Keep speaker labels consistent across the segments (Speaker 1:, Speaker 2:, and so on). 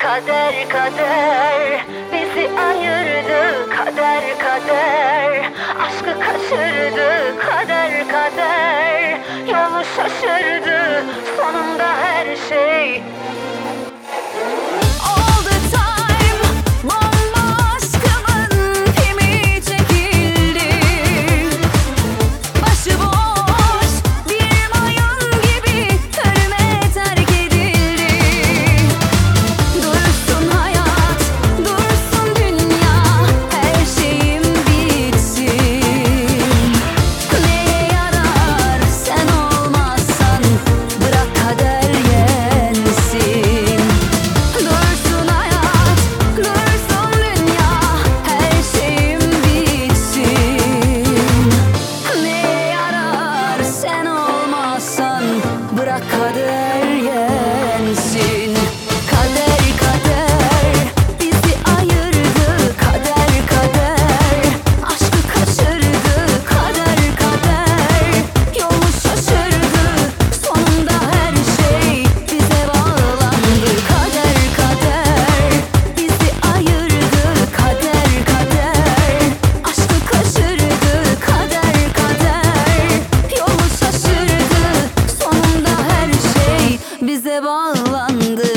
Speaker 1: Kader kader bizi ayırdı, kader kader aşkı kaçırdı, kader kader yolu şaşırdı sonunda her şey. Bırak kader yensin. Kader kader bizi ayırdı, kader kader aşkı kaçırdı, kader kader yolu şaşırdı sonunda her şey bize bağlandı. Kader kader bizi ayırdı, kader kader aşkı kaçırdı, kader kader yolu şaşırdı sonunda her şey bize bağlandı.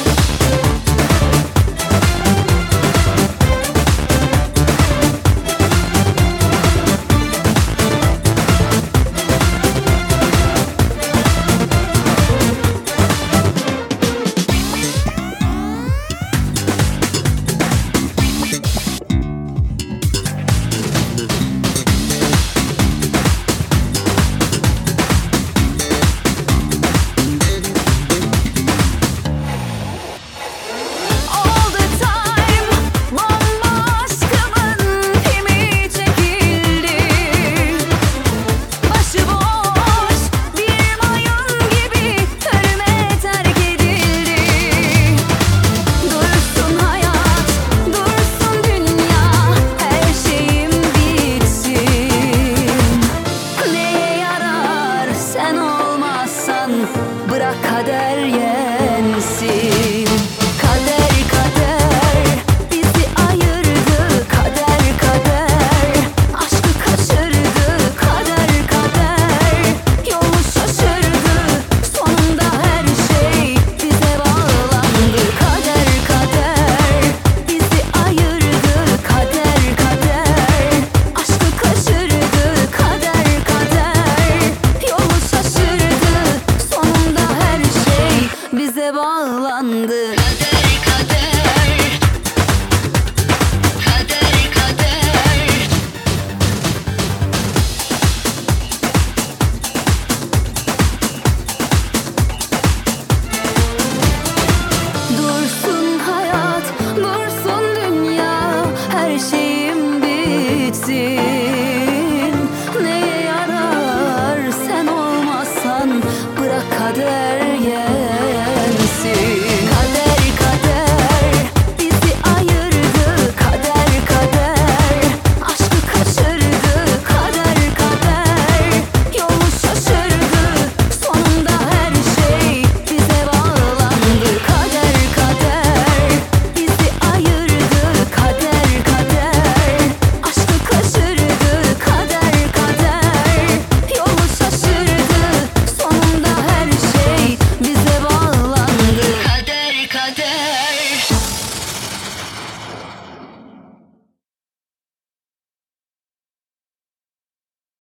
Speaker 1: Bırak kader yensin. Kader kader bizi ayırdı, kader kader aşkı kaçırdı, kader kader yolu şaşırdı sonunda her şey bize bağlandı. Kader kader bizi ayırdı, kader kader aşkı kaçırdı, kader kader yolu şaşırdı sonunda her şey bize bağlandı.